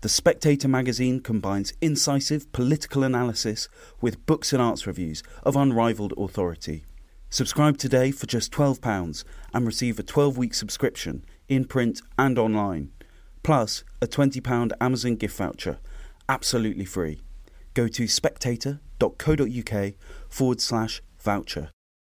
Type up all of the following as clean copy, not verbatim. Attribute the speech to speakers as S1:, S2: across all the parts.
S1: The Spectator magazine combines incisive political analysis with books and arts reviews of unrivalled authority. Subscribe today for just £12 and receive a 12-week subscription in print and online, plus a £20 Amazon gift voucher, absolutely free. Go to spectator.co.uk/voucher.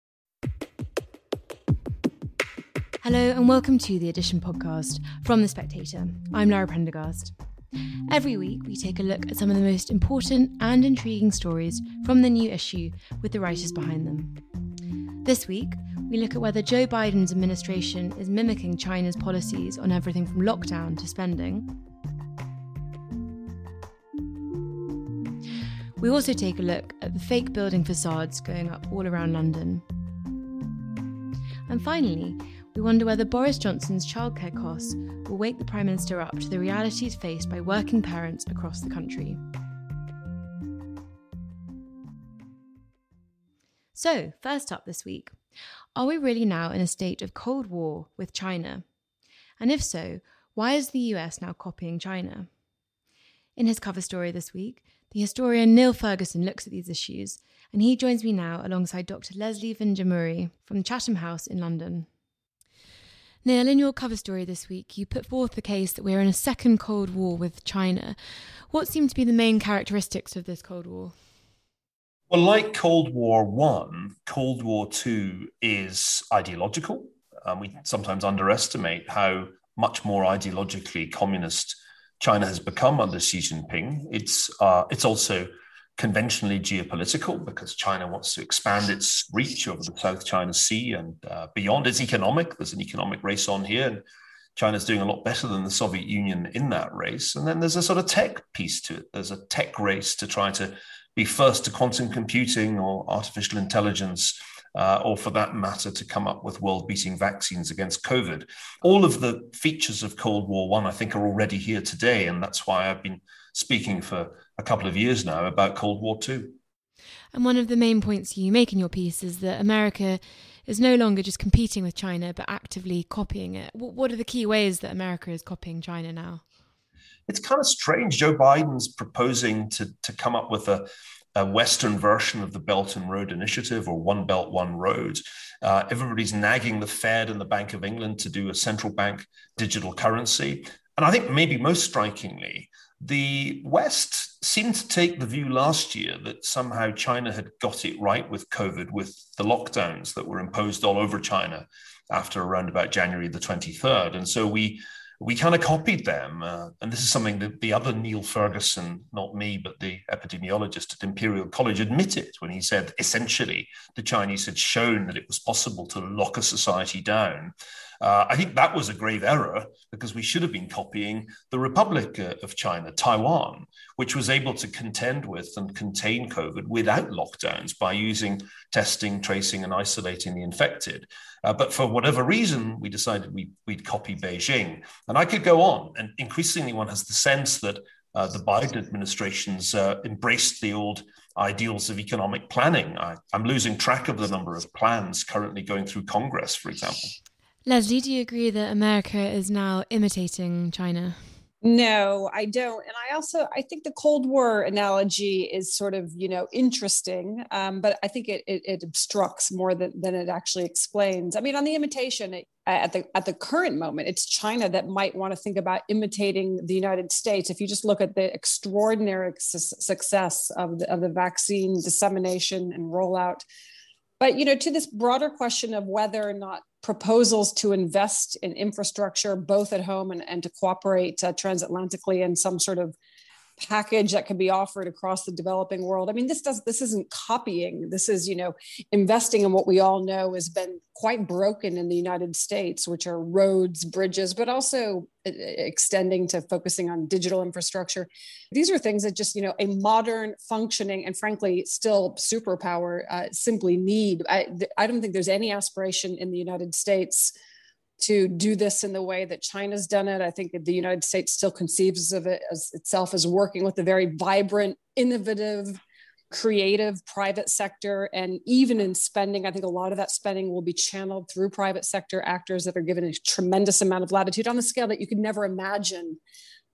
S2: Hello and welcome to the Edition podcast from The Spectator. I'm Lara Prendergast. Every week we take a look at some of the most important and intriguing stories from the new issue with the writers behind them. This week we look at whether Joe Biden's administration is mimicking China's policies on everything from lockdown to spending. We also take a look at the fake building facades going up all around London. And finally, we wonder whether Boris Johnson's childcare costs will wake the Prime Minister up to the realities faced by working parents across the country. So, first up this week, are we really now in a state of Cold War with China? And if so, why is the US now copying China? In his cover story this week, the historian Neil Ferguson looks at these issues, and he joins me now alongside Dr. Leslie Vinjamuri from Chatham House in London. Neil, in your cover story this week, you put forth the case that we're in a second Cold War with China. What seem to be the main characteristics of this Cold War?
S3: Well, like Cold War I, Cold War II is ideological. We sometimes underestimate how much more ideologically communist China has become under Xi Jinping. It's also conventionally geopolitical because China wants to expand its reach over the South China Sea and beyond. It's economic. There's an economic race on here, and China's doing a lot better than the Soviet Union in that race. And then there's a sort of tech piece to it. There's a tech race to try to be first to quantum computing or artificial intelligence, or for that matter, to come up with world-beating vaccines against COVID. All of the features of Cold War I think, are already here today, and that's why I've been speaking for a couple of years now about Cold War II.
S2: And one of the main points you make in your piece is that America is no longer just competing with China, but actively copying it. What are the key ways that America is copying China now?
S3: It's kind of strange. Joe Biden's proposing to come up with a Western version of the Belt and Road Initiative, or One Belt, One Road. Everybody's nagging the Fed and the Bank of England to do a central bank digital currency. And I think maybe most strikingly, the West seemed to take the view last year that somehow China had got it right with COVID, with the lockdowns that were imposed all over China after around about January the 23rd. And so we kind of copied them. And this is something that the other Neil Ferguson, not me, but the epidemiologist at Imperial College, admitted when he said, essentially, the Chinese had shown that it was possible to lock a society down. I think that was a grave error because we should have been copying the Republic of China, Taiwan, which was able to contend with and contain COVID without lockdowns by using testing, tracing, and isolating the infected. But for whatever reason, we decided we'd copy Beijing. And I could go on. And increasingly, one has the sense that the Biden administration's embraced the old ideals of economic planning. I'm losing track of the number of plans currently going through Congress, for example.
S2: Leslie, do you agree that America is now imitating China?
S4: No, I don't. And I think the Cold War analogy is sort of, interesting, but I think it obstructs more than it actually explains. I mean, on the imitation, at the current moment, it's China that might want to think about imitating the United States. If you just look at the extraordinary success of the vaccine dissemination and rollout. But, to this broader question of whether or not proposals to invest in infrastructure, both at home and to cooperate transatlantically in some sort of package that can be offered across the developing world. I mean, this isn't copying. This is, investing in what we all know has been quite broken in the United States, which are roads, bridges, but also extending to focusing on digital infrastructure. These are things that just, a modern, functioning, and frankly, still superpower simply need. I don't think there's any aspiration in the United States to do this in the way that China's done it. I think the United States still conceives of it as itself as working with a very vibrant, innovative, creative private sector. And even in spending, I think a lot of that spending will be channeled through private sector actors that are given a tremendous amount of latitude on a scale that you could never imagine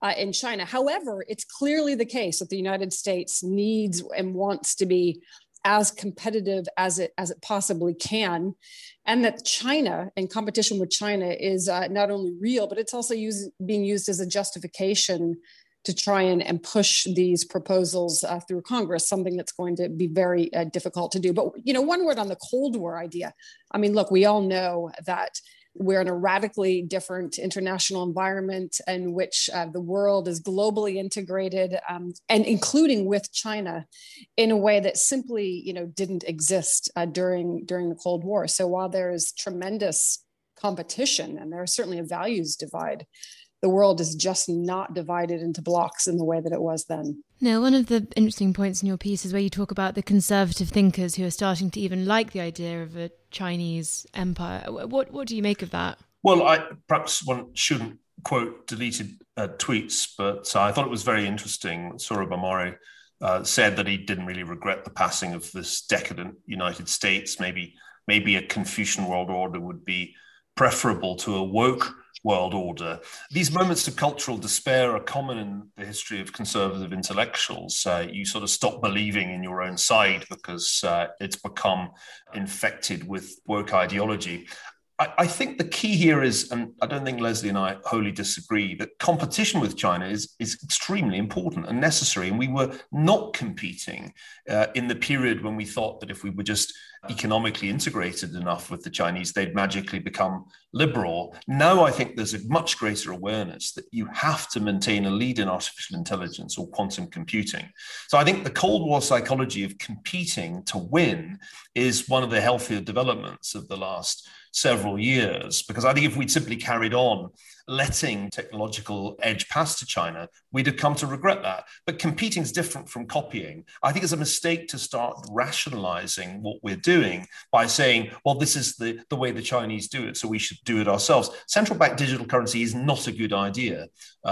S4: in China. However, it's clearly the case that the United States needs and wants to be as competitive as it possibly can, and that China and competition with China is not only real, but it's also being used as a justification to try and push these proposals through Congress, something that's going to be very difficult to do. But, one word on the Cold War idea. I mean, look, we all know that we're in a radically different international environment in which the world is globally integrated, and including with China in a way that simply, didn't exist during the Cold War. So while there is tremendous competition and there is certainly a values divide, the world is just not divided into blocks in the way that it was then.
S2: Now, one of the interesting points in your piece is where you talk about the conservative thinkers who are starting to even like the idea of a Chinese empire. What do you make of that?
S3: Well, perhaps one shouldn't quote deleted tweets, but I thought it was very interesting. Sohrab Ahmari said that he didn't really regret the passing of this decadent United States. Maybe a Confucian world order would be preferable to a woke world order. These moments of cultural despair are common in the history of conservative intellectuals. You sort of stop believing in your own side because it's become infected with woke ideology. I think the key here is, and I don't think Leslie and I wholly disagree, that competition with China is extremely important and necessary. And we were not competing in the period when we thought that if we were just economically integrated enough with the Chinese, they'd magically become liberal. Now I think there's a much greater awareness that you have to maintain a lead in artificial intelligence or quantum computing. So I think the Cold War psychology of competing to win is one of the healthier developments of the last several years, because I think if we'd simply carried on letting technological edge pass to China, we'd have come to regret that. But competing is different from copying. I think it's a mistake to start rationalizing what we're doing by saying, well, this is the way the Chinese do it, so we should do it ourselves. Central bank digital currency is not a good idea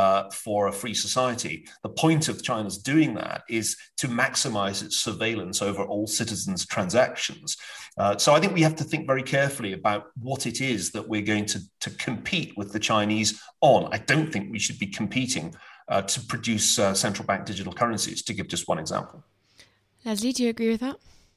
S3: for a free society. The point of China's doing that is to maximize its surveillance over all citizens' transactions. So I think we have to think very carefully about what it is that we're going to compete with the Chinese on. I don't think we should be competing to produce central bank digital currencies, to give just one example.
S2: Leslie, do you agree with that?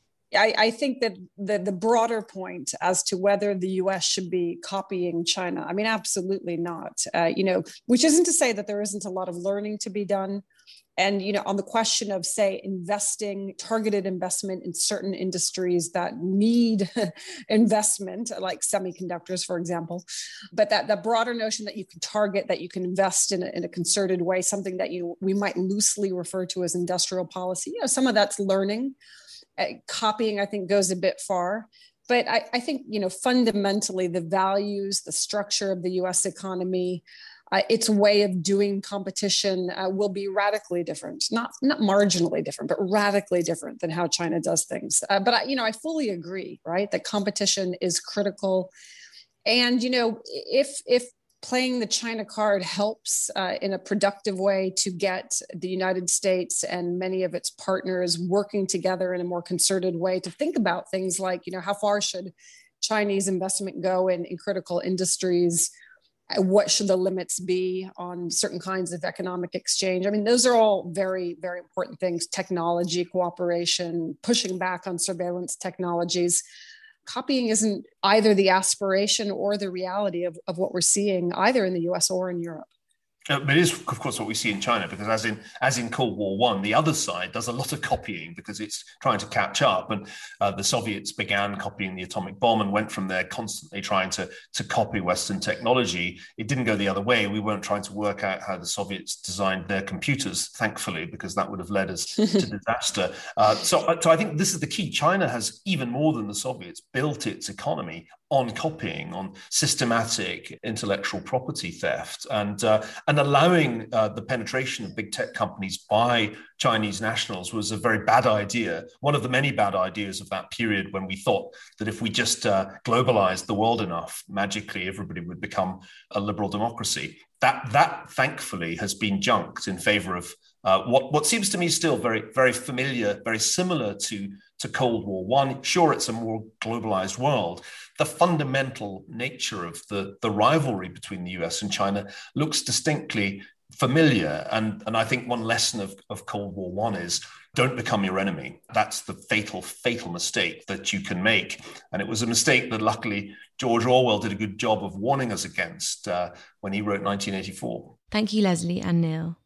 S4: I think that the broader point as to whether the US should be copying China, I mean, absolutely not. Which isn't to say that there isn't a lot of learning to be done. And, on the question of, say, targeted investment in certain industries that need investment, like semiconductors, for example, but that broader notion that you can target, that you can invest in a concerted way, something that we might loosely refer to as industrial policy, some of that's learning. Copying, I think, goes a bit far. But I think, fundamentally, the values, the structure of the US economy, its way of doing competition will be radically different, not marginally different, but radically different than how China does things. But I fully agree, right, that competition is critical. And, if playing the China card helps in a productive way to get the United States and many of its partners working together in a more concerted way to think about things like, how far should Chinese investment go in critical industries? What should the limits be on certain kinds of economic exchange? I mean, those are all very, very important things. Technology, cooperation, pushing back on surveillance technologies. Copying isn't either the aspiration or the reality of what we're seeing either in the US or in Europe.
S3: But it is, of course, what we see in China, because as in Cold War I, the other side does a lot of copying because it's trying to catch up. And the Soviets began copying the atomic bomb and went from there constantly trying to copy Western technology. It didn't go the other way. We weren't trying to work out how the Soviets designed their computers, thankfully, because that would have led us to disaster. So I think this is the key. China has, even more than the Soviets, built its economy on copying, on systematic intellectual property theft, and allowing the penetration of big tech companies by Chinese nationals was a very bad idea. One of the many bad ideas of that period, when we thought that if we just globalized the world enough, magically everybody would become a liberal democracy. That thankfully has been junked in favor of what seems to me still very, very familiar, very similar to Cold War I. Sure, it's a more globalized world. The fundamental nature of the rivalry between the US and China looks distinctly familiar. And I think one lesson of Cold War One is don't become your enemy. That's the fatal mistake that you can make. And it was a mistake that luckily George Orwell did a good job of warning us against when he wrote 1984.
S2: Thank you, Leslie and Neil.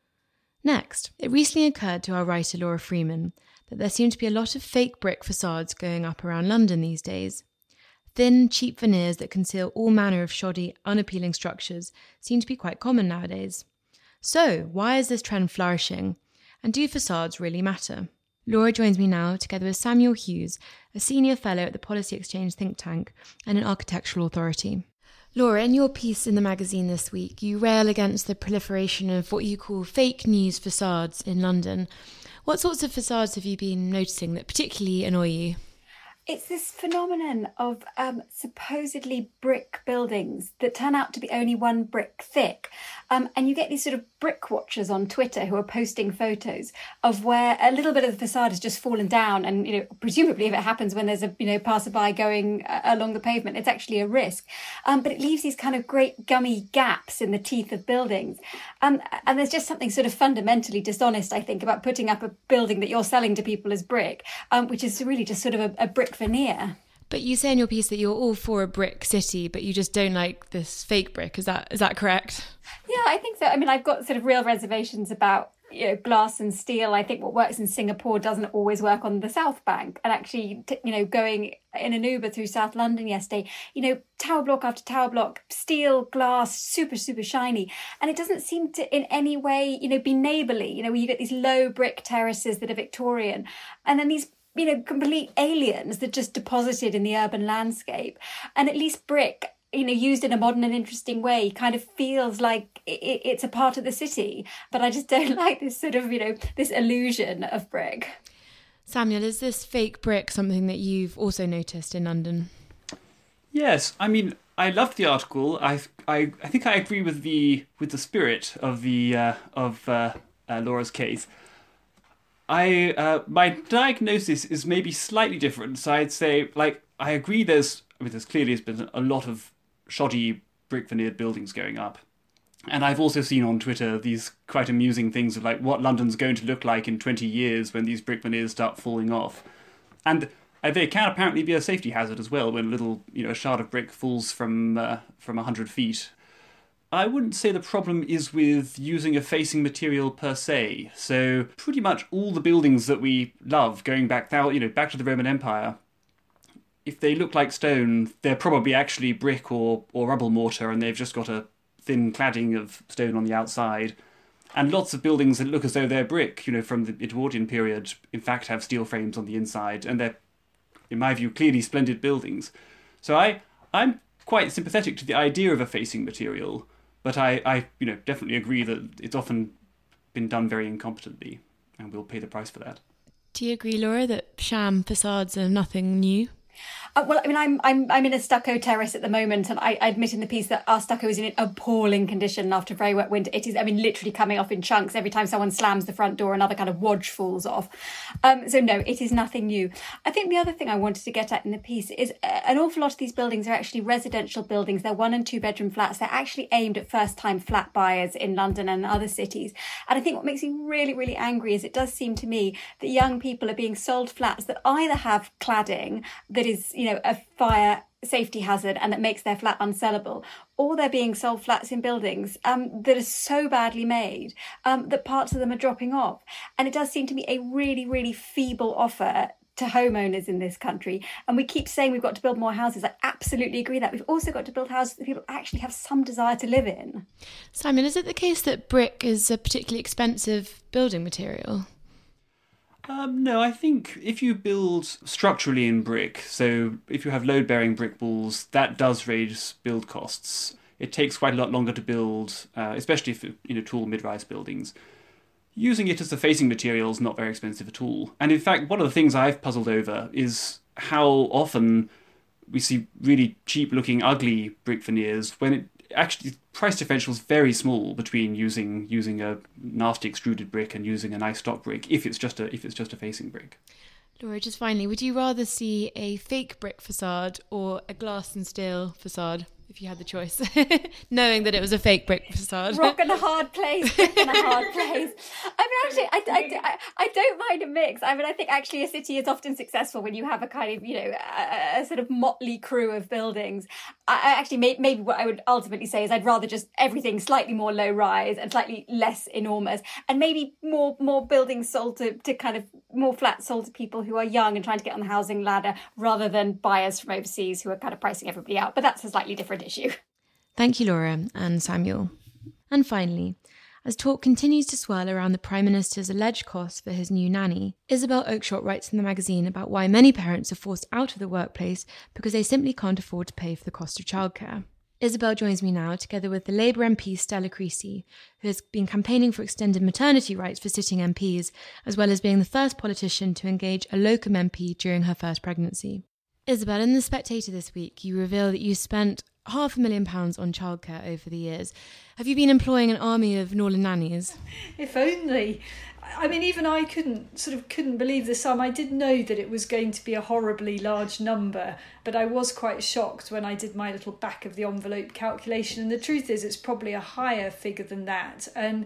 S2: Next, it recently occurred to our writer Laura Freeman that there seem to be a lot of fake brick facades going up around London these days. Thin, cheap veneers that conceal all manner of shoddy, unappealing structures seem to be quite common nowadays. So, why is this trend flourishing? And do facades really matter? Laura joins me now, together with Samuel Hughes, a senior fellow at the Policy Exchange think tank and an architectural authority. Laura, in your piece in the magazine this week, you rail against the proliferation of what you call fake news facades in London. What sorts of facades have you been noticing that particularly annoy you?
S5: It's this phenomenon of supposedly brick buildings that turn out to be only one brick thick. And you get these sort of brick watchers on Twitter who are posting photos of where a little bit of the facade has just fallen down. And, presumably if it happens when there's a, passerby going along the pavement, it's actually a risk. But it leaves these kind of great gummy gaps in the teeth of buildings. And there's just something sort of fundamentally dishonest, I think, about putting up a building that you're selling to people as brick, which is really just sort of a brick veneer.
S2: But you say in your piece that you're all for a brick city, but you just don't like this fake brick. Is that correct?
S5: Yeah, I think so. I mean, I've got sort of real reservations about glass and steel. I think what works in Singapore doesn't always work on the South Bank. And actually, going in an Uber through South London yesterday, tower block after tower block, steel, glass, super, super shiny. And it doesn't seem to in any way, be neighbourly, where you get these low brick terraces that are Victorian. And then these complete aliens that just deposited in the urban landscape. And at least brick, used in a modern and interesting way, kind of feels like it's a part of the city. But I just don't like this sort of, this illusion of brick.
S2: Samuel, is this fake brick something that you've also noticed in London?
S6: Yes, I mean, I loved the article. I think I agree with the spirit of Laura's case. My diagnosis is maybe slightly different. So I'd say, I agree there's clearly has been a lot of shoddy brick veneered buildings going up. And I've also seen on Twitter these quite amusing things of what London's going to look like in 20 years when these brick veneers start falling off. And they can apparently be a safety hazard as well when a little, a shard of brick falls from 100 feet. I wouldn't say the problem is with using a facing material per se. So pretty much all the buildings that we love, going back back to the Roman Empire, if they look like stone, they're probably actually brick or rubble mortar, and they've just got a thin cladding of stone on the outside. And lots of buildings that look as though they're brick, from the Edwardian period, in fact have steel frames on the inside, and they're, in my view, clearly splendid buildings. So I'm quite sympathetic to the idea of a facing material. But I definitely agree that it's often been done very incompetently, and we'll pay the price for that.
S2: Do you agree, Laura, that sham facades are nothing new?
S5: Well, I mean, I'm in a stucco terrace at the moment, and I admit in the piece that our stucco is in an appalling condition after a very wet winter. It is, literally coming off in chunks. Every time someone slams the front door, another kind of wodge falls off. So no, it is nothing new. I think the other thing I wanted to get at in the piece is an awful lot of these buildings are actually residential buildings. They're 1 and 2 bedroom flats. They're actually aimed at first-time flat buyers in London and other cities. And I think what makes me really, really angry is it does seem to me that young people are being sold flats that either have cladding that is, a fire safety hazard and that makes their flat unsellable, or they're being sold flats in buildings that are so badly made that parts of them are dropping off. And it does seem to be a really, really feeble offer to homeowners in this country. And we keep saying we've got to build more houses. I absolutely agree that. We've also got to build houses that people actually have some desire to live in.
S2: Simon, is it the case that brick is a particularly expensive building material?
S6: No, I think if you build structurally in brick, so if you have load-bearing brick walls, that does raise build costs. It takes quite a lot longer to build, especially for tall mid-rise buildings. Using it as a facing material is not very expensive at all. And in fact, one of the things I've puzzled over is how often we see really cheap-looking, ugly brick veneers when it actually price differential is very small between using a nasty extruded brick and using a nice stock brick if it's just a facing brick.
S2: Laura, just finally, would you rather see a fake brick facade or a glass and steel facade? if you had the choice, knowing that it was a fake brick facade?
S5: Rock and a hard place, brick and a hard place. I mean, actually, I don't mind a mix. I mean, I think actually a city is often successful when you have a kind of, a sort of motley crew of buildings. I actually, maybe what I would ultimately say is I'd rather just everything slightly more low rise and slightly less enormous, and maybe more buildings sold to kind of more flats sold to people who are young and trying to get on the housing ladder, rather than buyers from overseas who are kind of pricing everybody out. But that's a slightly different issue.
S2: Thank you, Laura and Samuel. And finally, as talk continues to swirl around the Prime Minister's alleged costs for his new nanny, Isabel Oakeshott writes in the magazine about why many parents are forced out of the workplace because they simply can't afford to pay for the cost of childcare. Isabel joins me now, together with the Labour MP Stella Creasy, who has been campaigning for extended maternity rights for sitting MPs, as well as being the first politician to engage a locum MP during her first pregnancy. Isabel, in The Spectator this week, you reveal that you spent £500,000 on childcare over the years. Have you been employing an army of Norland nannies?
S7: If only. I mean, even I couldn't believe the sum. I did know that it was going to be a horribly large number, but I was quite shocked when I did my little back of the envelope calculation. And the truth is, it's probably a higher figure than that. And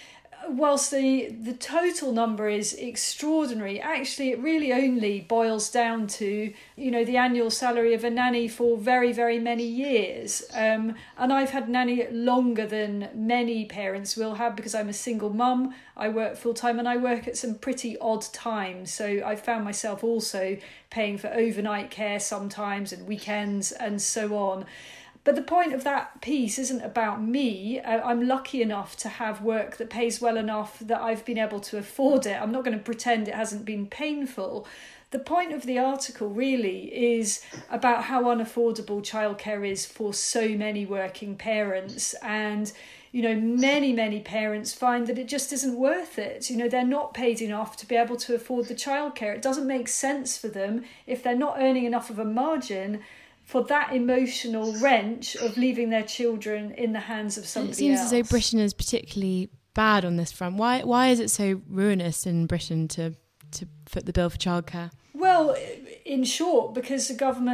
S7: whilst the total number is extraordinary, actually it really only boils down to, the annual salary of a nanny for very, very many years. And I've had nanny longer than many parents will have, because I'm a single mum, I work full time, and I work at some pretty odd times. So I found myself also paying for overnight care sometimes and weekends and so on. But the point of that piece isn't about me. I'm lucky enough to have work that pays well enough that I've been able to afford it. I'm not going to pretend it hasn't been painful. The point of the article really is about how unaffordable childcare is for so many working parents. And, many, many parents find that it just isn't worth it. They're not paid enough to be able to afford the childcare. It doesn't make sense for them if they're not earning enough of a margin for that emotional wrench of leaving their children in the hands of somebody else.
S2: It seems as though Britain is particularly bad on this front. Why is it so ruinous in Britain to foot the bill for childcare?
S7: Well, in short, because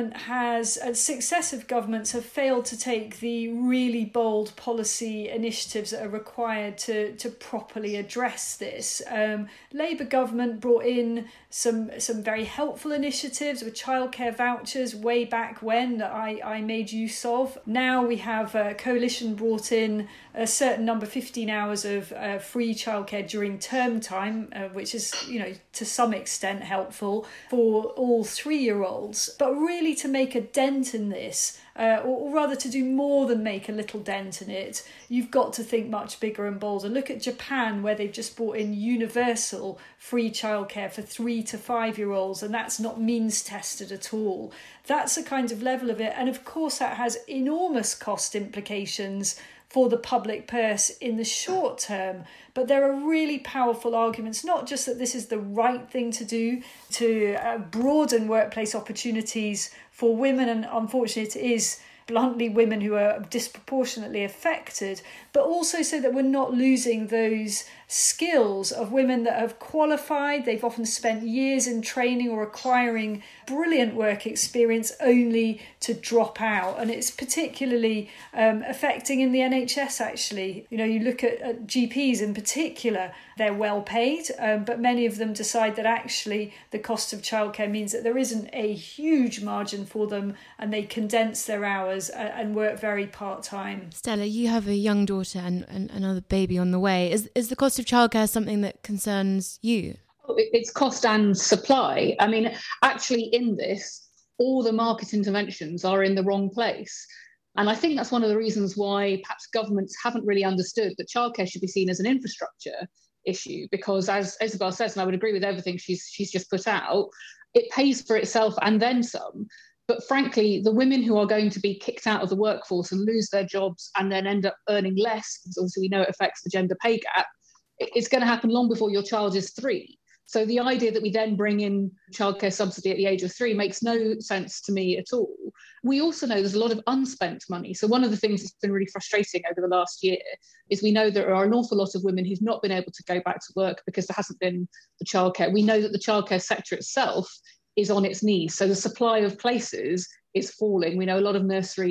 S7: successive governments have failed to take the really bold policy initiatives that are required to properly address this. Labour government brought in some very helpful initiatives with childcare vouchers way back when that I made use of. Now we have a coalition brought in a certain number, 15 hours of free childcare during term time, which is, to some extent helpful for all 3-year-olds. But really to make a dent in this, or rather to do more than make a little dent in it, you've got to think much bigger and bolder. Look at Japan, where they've just brought in universal free childcare for 3 to 5-year-olds, and that's not means tested at all. That's the kind of level of it. And of course that has enormous cost implications for the public purse in the short term. But there are really powerful arguments, not just that this is the right thing to do to broaden workplace opportunities for women, and unfortunately it is bluntly women who are disproportionately affected, but also so that we're not losing those skills of women that have qualified. They've often spent years in training or acquiring brilliant work experience only to drop out. And it's particularly affecting in the NHS, actually. You look at GPs in particular, they're well paid, but many of them decide that actually the cost of childcare means that there isn't a huge margin for them, and they condense their hours and work very part-time.
S2: Stella, you have a young daughter and another baby on the way. Is the cost of childcare something that concerns you?
S8: It's cost and supply. I mean, actually in this, all the market interventions are in the wrong place. And I think that's one of the reasons why perhaps governments haven't really understood that childcare should be seen as an infrastructure issue, because as Isabel says, and I would agree with everything she's just put out, it pays for itself and then some. But frankly, the women who are going to be kicked out of the workforce and lose their jobs and then end up earning less, because obviously we know it affects the gender pay gap, it's going to happen long before your child is 3. So the idea that we then bring in childcare subsidy at the age of 3 makes no sense to me at all. We also know there's a lot of unspent money. So one of the things that's been really frustrating over the last year is we know there are an awful lot of women who've not been able to go back to work because there hasn't been the childcare. We know that the childcare sector itself is on its knees. So the supply of places is falling. We know a lot of nurseries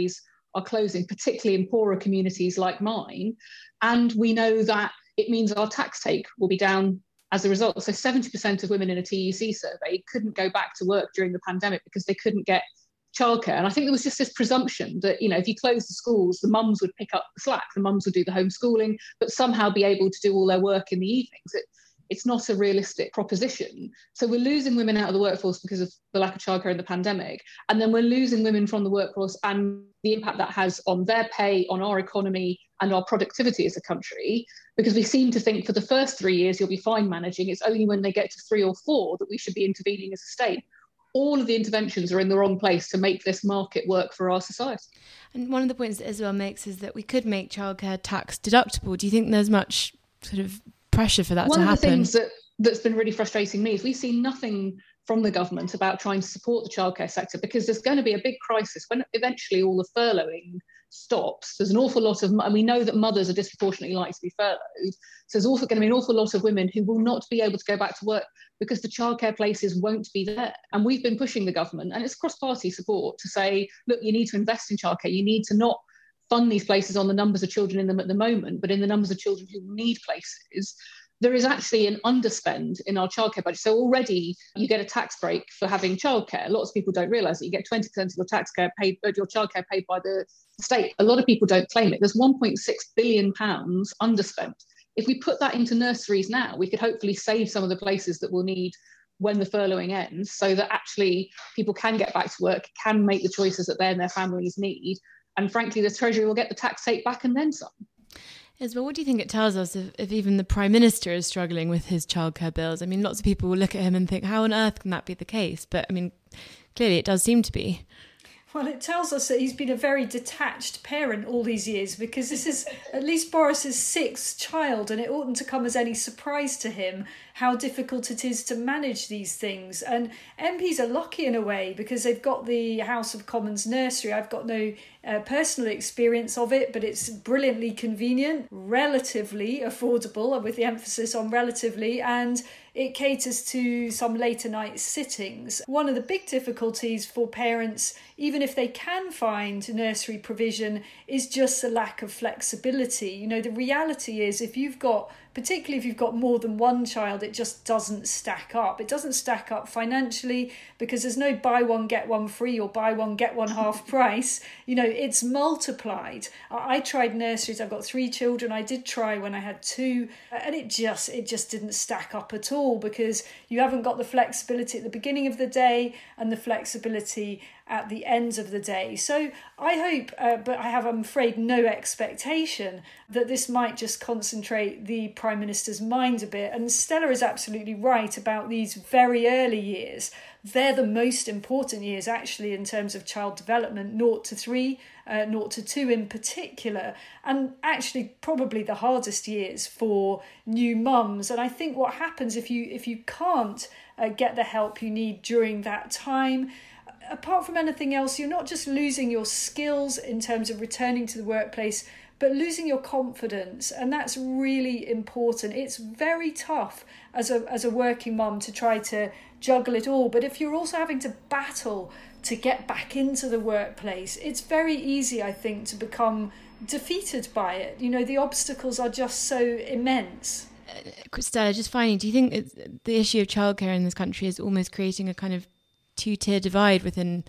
S8: are closing, particularly in poorer communities like mine. And we know that it means our tax take will be down as a result. So 70% of women in a TUC survey couldn't go back to work during the pandemic because they couldn't get childcare. And I think there was just this presumption that, you know, if you close the schools, the mums would pick up the slack, the mums would do the homeschooling, but somehow be able to do all their work in the evenings. It's not a realistic proposition. So we're losing women out of the workforce because of the lack of childcare in the pandemic. And then we're losing women from the workforce and the impact that has on their pay, on our economy and our productivity as a country, because we seem to think for the first 3 years you'll be fine managing. It's only when they get to 3 or 4 that we should be intervening as a state. All of the interventions are in the wrong place to make this market work for our society.
S2: And one of the points that Isabel makes is that we could make childcare tax deductible. Do you think there's much sort of pressure for that to happen?
S8: One of the things that's been really frustrating me is we see nothing from the government about trying to support the childcare sector, because there's going to be a big crisis when eventually all the furloughing stops. There's an awful lot of, and we know that mothers are disproportionately likely to be furloughed. So there's also going to be an awful lot of women who will not be able to go back to work because the childcare places won't be there. And we've been pushing the government, and it's cross-party support, to say, look, you need to invest in childcare. You need to not fund these places on the numbers of children in them at the moment, but in the numbers of children who need places. There is actually an underspend in our childcare budget. So already you get a tax break for having childcare. Lots of people don't realise that you get 20% of your your childcare paid by the state. A lot of people don't claim it. There's £1.6 billion underspent. If we put that into nurseries now, we could hopefully save some of the places that we'll need when the furloughing ends, so that actually people can get back to work, can make the choices that they and their families need. And frankly, the Treasury will get the tax take back and then some.
S2: Isabel, what do you think it tells us if even the Prime Minister is struggling with his childcare bills? I mean, lots of people will look at him and think, how on earth can that be the case? But I mean, clearly it does seem to be.
S7: Well, it tells us that he's been a very detached parent all these years, because this is at least Boris's 6th child, and it oughtn't to come as any surprise to him how difficult it is to manage these things. And MPs are lucky in a way because they've got the House of Commons nursery. I've got no personal experience of it, but it's brilliantly convenient, relatively affordable, with the emphasis on relatively, and it caters to some later night sittings. One of the big difficulties for parents, even if they can find nursery provision, is just the lack of flexibility. You know, the reality is particularly if you've got more than one child, it just doesn't stack up. It doesn't stack up financially because there's no buy one, get one free or buy one, get one half price. You know, it's multiplied. I tried nurseries. I've got 3 children. I did try when I had 2, and it just didn't stack up at all, because you haven't got the flexibility at the beginning of the day and the flexibility at the ends of the day. So I hope, but I have, I'm afraid, no expectation that this might just concentrate the Prime Minister's mind a bit. And Stella is absolutely right about these very early years. They're the most important years, actually, in terms of child development, 0 to 3, 0 to 2 in particular, and actually probably the hardest years for new mums. And I think what happens if you can't get the help you need during that time, apart from anything else, you're not just losing your skills in terms of returning to the workplace, but losing your confidence. And that's really important. It's very tough as a working mum to try to juggle it all. But if you're also having to battle to get back into the workplace, it's very easy, I think, to become defeated by it. You know, the obstacles are just so immense.
S2: Stella, just finally, do you think the issue of childcare in this country is almost creating a kind of 2-tier divide within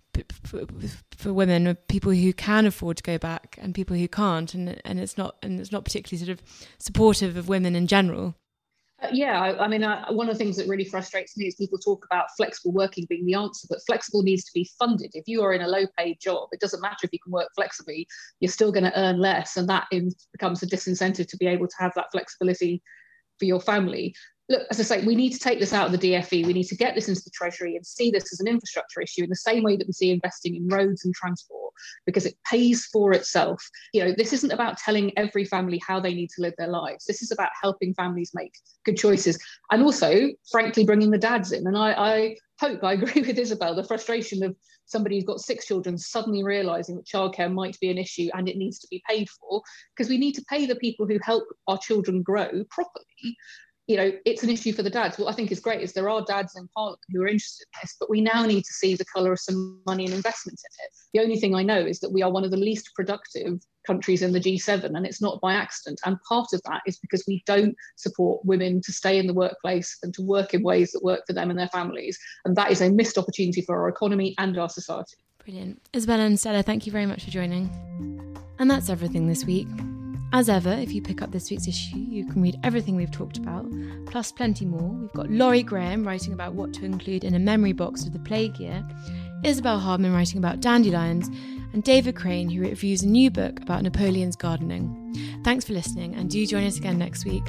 S2: for women, of people who can afford to go back and people who can't, and it's not particularly sort of supportive of women in general?
S8: I mean, one of the things that really frustrates me is people talk about flexible working being the answer, but flexible needs to be funded. If you are in a low-paid job, it doesn't matter if you can work flexibly, you're still going to earn less, and that becomes a disincentive to be able to have that flexibility for your family. Look, as I say, we need to take this out of the DFE. We need to get this into the Treasury and see this as an infrastructure issue in the same way that we see investing in roads and transport, because it pays for itself. You know, this isn't about telling every family how they need to live their lives. This is about helping families make good choices, and also, frankly, bringing the dads in. And I hope I agree with Isabel, the frustration of somebody who's got 6 children suddenly realising that childcare might be an issue and it needs to be paid for, because we need to pay the people who help our children grow properly. it's an issue for the dads. What I think is great is there are dads in Parliament who are interested in this, but we now need to see the colour of some money and investment in it. The only thing I know is that we are one of the least productive countries in the G7, and it's not by accident. And part of that is because we don't support women to stay in the workplace and to work in ways that work for them and their families. And that is a missed opportunity for our economy and our society.
S2: Brilliant. Isabella and Stella, thank you very much for joining. And that's everything this week. As ever, if you pick up this week's issue, you can read everything we've talked about, plus plenty more. We've got Laurie Graham writing about what to include in a memory box of the plague year, Isabel Hardman writing about dandelions, and David Crane, who reviews a new book about Napoleon's gardening. Thanks for listening, and do join us again next week.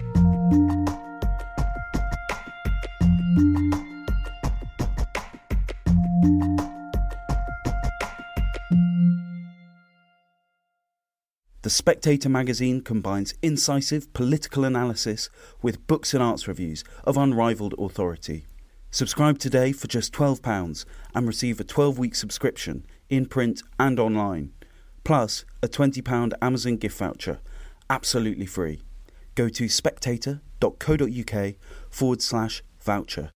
S1: The Spectator magazine combines incisive political analysis with books and arts reviews of unrivalled authority. Subscribe today for just £12 and receive a 12-week subscription in print and online, plus a £20 Amazon gift voucher, absolutely free. Go to spectator.co.uk/voucher.